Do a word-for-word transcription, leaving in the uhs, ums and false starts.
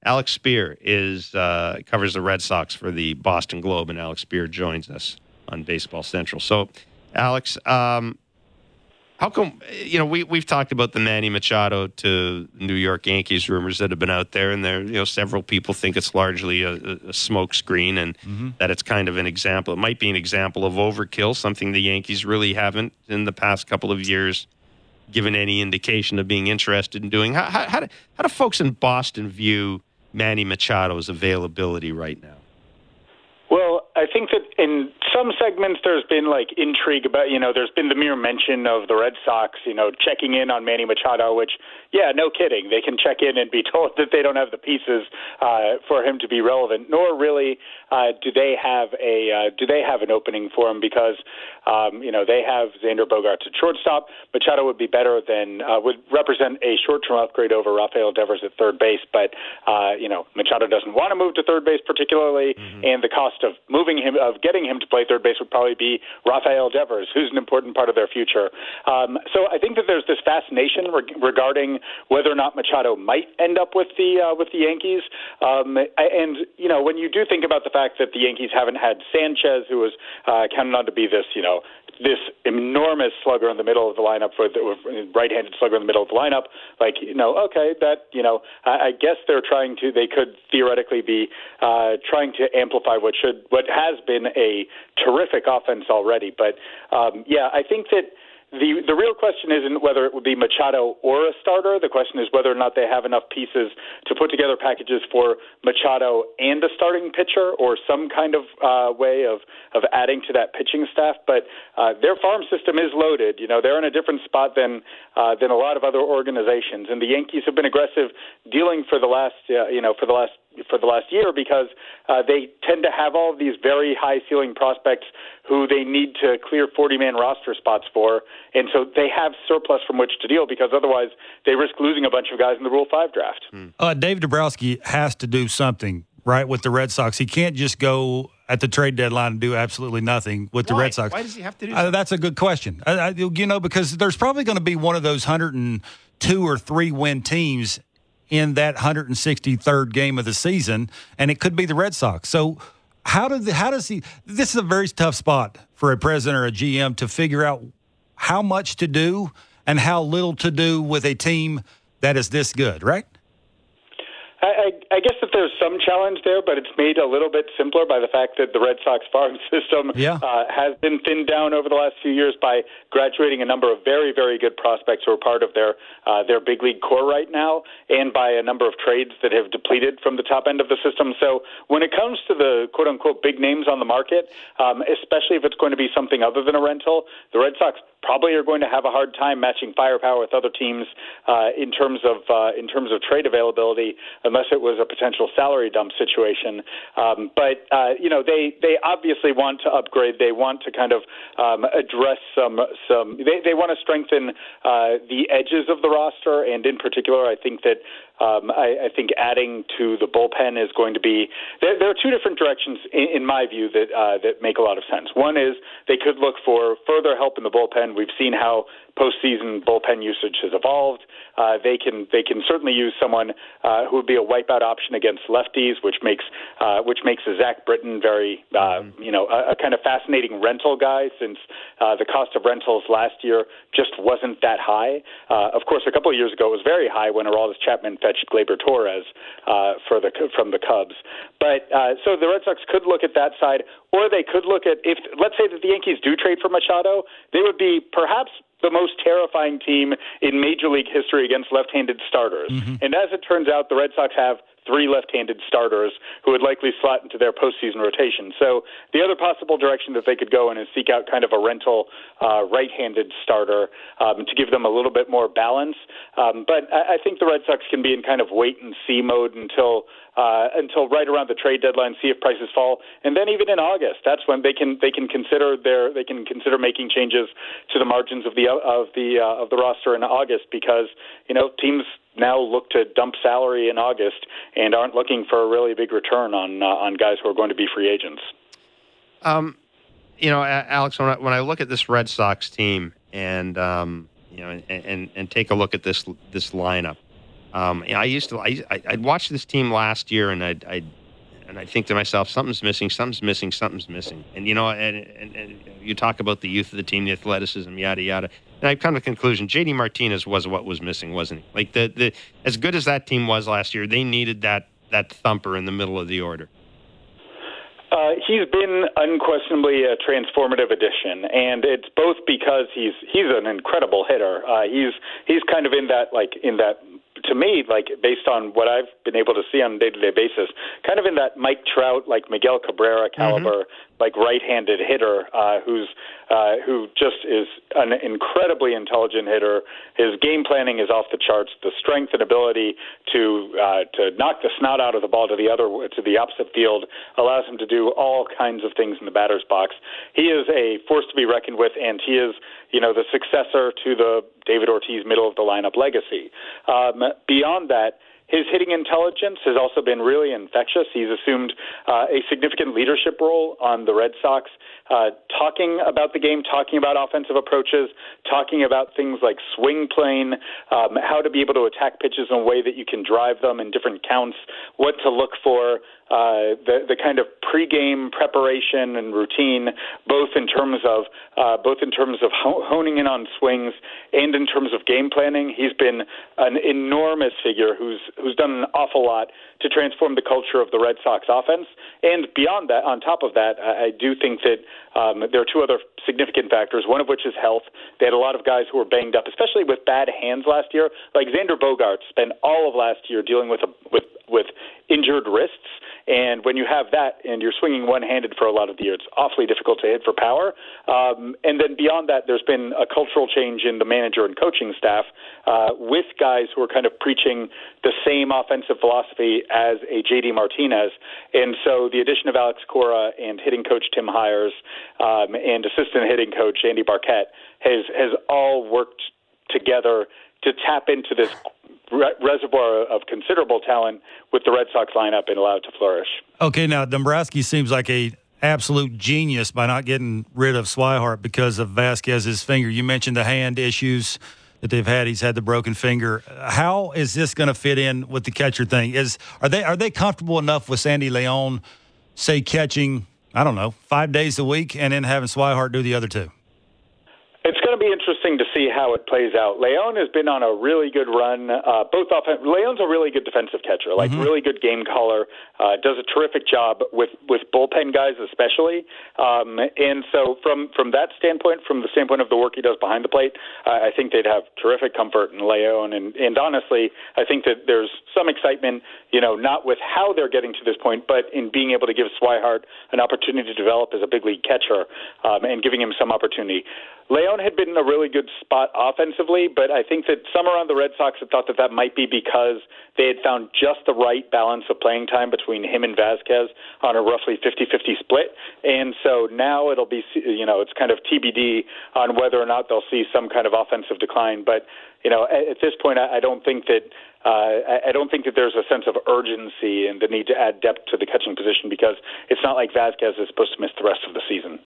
Alex Spear is uh, covers the Red Sox for the Boston Globe, and Alex Spear joins us on Baseball Central. So, Alex, um, how come, you know, we, we've talked about the Manny Machado to New York Yankees rumors that have been out there, and there, you know, several people think it's largely a, a smoke screen and mm-hmm. that it's kind of an example. It might be an example of overkill, something the Yankees really haven't in the past couple of years given any indication of being interested in doing. How, how, how, do, how do folks in Boston view Manny Machado's availability right now? Well, I think that in some segments there's been like intrigue about, you know, there's been the mere mention of the Red Sox, you know, checking in on Manny Machado, which, yeah, no kidding. They can check in and be told that they don't have the pieces uh, for him to be relevant, nor really uh, do they have a uh, do they have an opening for him because, um, you know, they have Xander Bogaerts at shortstop. Machado would be better than, uh, would represent a short-term upgrade over Rafael Devers at third base, but, uh, you know, Machado doesn't want to move to third base particularly, mm-hmm. and the cost of moving him, of getting him to play third base would probably be Rafael Devers, who's an important part of their future. Um, so I think that there's this fascination re- regarding whether or not Machado might end up with the uh, with the Yankees. Um, and you know, when you do think about the fact that the Yankees haven't had Sanchez, who was uh, counted on to be this, you know, this enormous slugger in the middle of the lineup, for the right-handed slugger in the middle of the lineup, like, you know, okay, that, you know, I, I guess they're trying to, they could theoretically be uh, trying to amplify what should, what has been a terrific offense already. But, um, yeah, I think that The the real question isn't whether it would be Machado or a starter. The question is whether or not they have enough pieces to put together packages for Machado and a starting pitcher, or some kind of uh, way of, of adding to that pitching staff. But uh, their farm system is loaded. You know, they're in a different spot than uh, than a lot of other organizations. And the Yankees have been aggressive dealing for the last uh, you know for the last for the last year because uh, they tend to have all of these very high ceiling prospects who they need to clear forty-man roster spots for. And so they have surplus from which to deal because otherwise they risk losing a bunch of guys in the Rule five draft. Hmm. Uh, Dave Dombrowski has to do something, right, with the Red Sox. He can't just go at the trade deadline and do absolutely nothing with Why? the Red Sox. Why does he have to do uh, something? That's a good question. I, I, you know, because there's probably going to be one of those one hundred two or three win teams in that one hundred sixty-third game of the season, and it could be the Red Sox. So how, did the, how does he – this is a very tough spot for a president or a G M to figure out how much to do and how little to do with a team that is this good, right? I, I guess that there's some challenge there, but it's made a little bit simpler by the fact that the Red Sox farm system yeah. uh, has been thinned down over the last few years by graduating a number of very, very good prospects who are part of their uh, their big league core right now, and by a number of trades that have depleted from the top end of the system. So when it comes to the quote-unquote big names on the market, um, especially if it's going to be something other than a rental, the Red Sox probably are going to have a hard time matching firepower with other teams uh, in terms of uh, in terms of trade availability, unless it was a potential salary dump situation. Um, but uh, you know, they they obviously want to upgrade. They want to kind of um, address some some. They they want to strengthen uh, the edges of the roster, and in particular, I think that. Um, I, I think adding to the bullpen is going to be there. There are two different directions, in, in my view, that uh, that make a lot of sense. One is they could look for further help in the bullpen. We've seen how postseason bullpen usage has evolved. Uh, they can they can certainly use someone uh, who would be a wipeout option against lefties, which makes uh, which makes Zach Britton very uh, you know a, a kind of fascinating rental guy, since uh, the cost of rentals last year just wasn't that high. Uh, of course, a couple of years ago it was very high when Aroldis Chapman fetched Gleyber Torres uh, for the from the Cubs. But uh, so the Red Sox could look at that side, or they could look at, if let's say that the Yankees do trade for Machado, they would be perhaps the most terrifying team in Major League history against left-handed starters. Mm-hmm. And as it turns out, the Red Sox have three left-handed starters who would likely slot into their postseason rotation. So the other possible direction that they could go in is seek out kind of a rental uh, right-handed starter um, to give them a little bit more balance. Um, but I, I think the Red Sox can be in kind of wait-and-see mode until uh, until right around the trade deadline, see if prices fall, and then even in August, that's when they can they can consider their they can consider making changes to the margins of the of the uh, of the roster in August, because you know teams now look to dump salary in August and aren't looking for a really big return on uh, on guys who are going to be free agents. Um, you know, Alex, when I, when I look at this Red Sox team and um, you know, and, and and take a look at this this lineup, Um, I used to, I, I'd watch this team last year, and I'd, I'd, and I think to myself, something's missing, something's missing, something's missing. And you know, and, and, and you talk about the youth of the team, the athleticism, yada yada. And I've come to the conclusion, J D Martinez was what was missing, wasn't he? Like the, the as good as that team was last year, they needed that that thumper in the middle of the order. Uh, he's been unquestionably a transformative addition, and it's both because he's he's an incredible hitter. Uh, he's he's kind of in that like in that. To me, like based on what I've been able to see on a day-to-day basis, kind of in that Mike Trout, like Miguel Cabrera caliber, mm-hmm. like right-handed hitter uh, who's uh, who just is an incredibly intelligent hitter. His game planning is off the charts. The strength and ability to uh, to knock the snot out of the ball to the other to the opposite field allows him to do all kinds of things in the batter's box. He is a force to be reckoned with, and he is, you know, the successor to the David Ortiz middle of the lineup legacy. Um, beyond that, his hitting intelligence has also been really infectious. He's assumed uh, a significant leadership role on the Red Sox, uh, talking about the game, talking about offensive approaches, talking about things like swing plane, um, how to be able to attack pitches in a way that you can drive them in different counts, what to look for, uh, the the kind of pregame preparation and routine, both in terms of uh, both in terms of honing in on swings and in terms of game planning. He's been an enormous figure who's who's done an awful lot to transform the culture of the Red Sox offense. And beyond that, on top of that, I, I do think that um, there are two other significant factors, one of which is health. They had a lot of guys who were banged up, especially with bad hands last year. Like Xander Bogaerts spent all of last year dealing with a, with with injured wrists. And when you have that and you're swinging one-handed for a lot of the year, it's awfully difficult to hit for power. Um, and then beyond that, there's been a cultural change in the manager and coaching staff uh, with guys who are kind of preaching the same offensive philosophy as a J D Martinez. And so the addition of Alex Cora and hitting coach Tim Hires um, and assistant hitting coach Andy Barquette has, has all worked together to tap into this re- reservoir of considerable talent with the Red Sox lineup and allow it to flourish. Okay, now Dombrowski seems like a absolute genius by not getting rid of Swihart because of Vasquez's finger. You mentioned the hand issues that they've had. He's had the broken finger. How is this going to fit in with the catcher thing? Is are they are they comfortable enough with Sandy Leon, say, catching, I don't know, five days a week and then having Swihart do the other two? It's going to be interesting to see how it plays out. Leon has been on a really good run. Uh, both offen- Leon's a really good defensive catcher, like mm-hmm. really good game caller, uh, does a terrific job with, with bullpen guys especially. Um, and so from, from that standpoint, from the standpoint of the work he does behind the plate, uh, I think they'd have terrific comfort in Leon. And, and honestly, I think that there's some excitement, you know, not with how they're getting to this point, but in being able to give Swihart an opportunity to develop as a big league catcher um, and giving him some opportunity. Leon had been in a really good spot offensively, but I think that some around the Red Sox had thought that that might be because they had found just the right balance of playing time between him and Vasquez on a roughly fifty-fifty split. And so now it'll be, you know, it's kind of T B D on whether or not they'll see some kind of offensive decline. But, you know, at, at this point, I, I don't think that Uh, I don't think that there's a sense of urgency and the need to add depth to the catching position because it's not like Vasquez is supposed to miss the rest of the season.